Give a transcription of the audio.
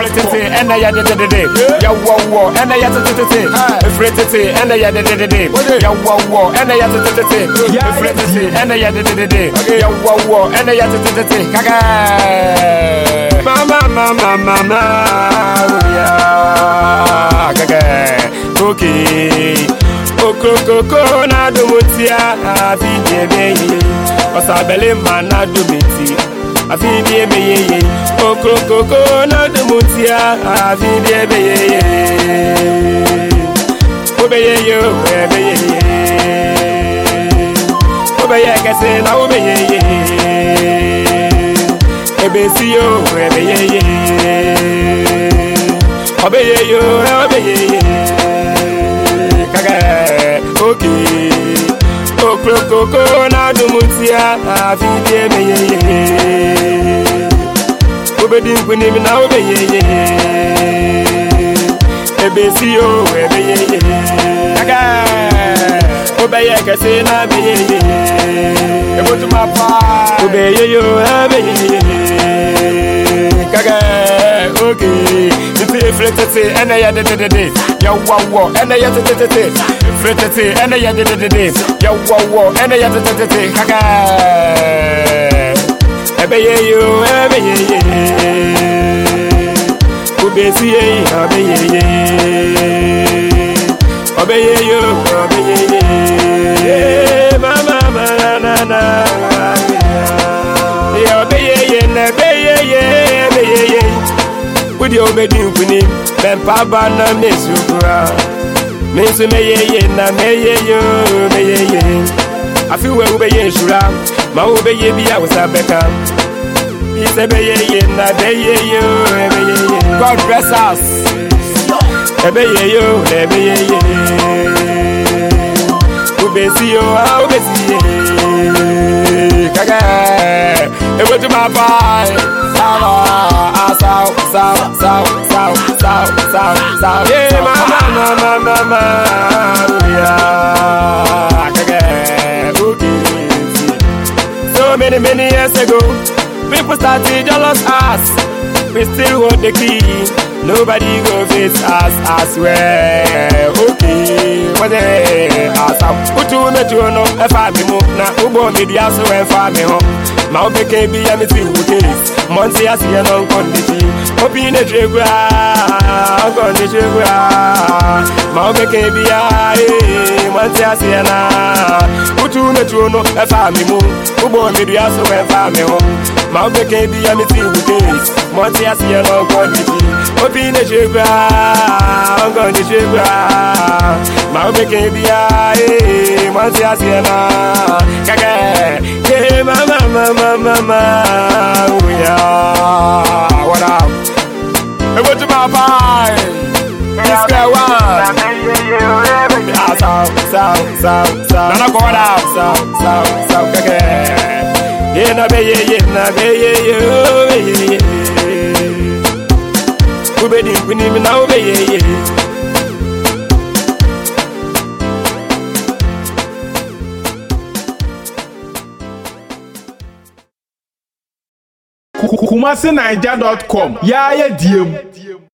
Fretete, and I had the ya war, and I had the Fretete, and I had the ya war, and I had the Fretete, and I had the ya war, and I had the Kaka. Mama, yeah, okay. Okoko na do mutia afi biebe osabele mana do miti afi biebe ye okoko na do mutia afi biebe ye obeye yo obeye ye obeye kese na obeye ye ebesi yo obeye ye obeye yo obeye ye okay, okoko na do mutia afi biebe ye obedi nkuni mi na obeye ye ebesi yo obeye ye aga obeye kese na beye ye ebotu mapa obeye yo obeye ye kaga okay Fretete, and I had the ya wow, and I had the Fretete, and I had the ya wow, and I had the Kaka. Obey you, obey you, mama, with your bedding, then Papa Miss Meye, I feel well obey Shura, my obey be I was a becker. It's a bay, God bless us. Obey you, obey you, I'll be Kaka, it was to my pie. Yeah, mama, yeah. So many years ago, people started jealous us. We still hold the key. Nobody go face us, I swear. Okay, what the awesome. Put you met you know if I be moved now. Ubo media so if I be home. My baby be a meeting with this. Monty as you know condition. Hoping the trigger, condition. My baby be a Monty as you know. Put you met you know if I be moved. Ubo media so if I be home. My baby be a meeting with this. Monty as you know condition. Hoping the trigger, condition. My baby be a Monty as you know. Kaka, mama, yeah. What up? Hey, what's my pie? This guy one. Sound. Nana go out. Sound. Kaka. Yeah, na be. Ubedi kwini na obeye. KumaSiNaija.com. Yeah, diem.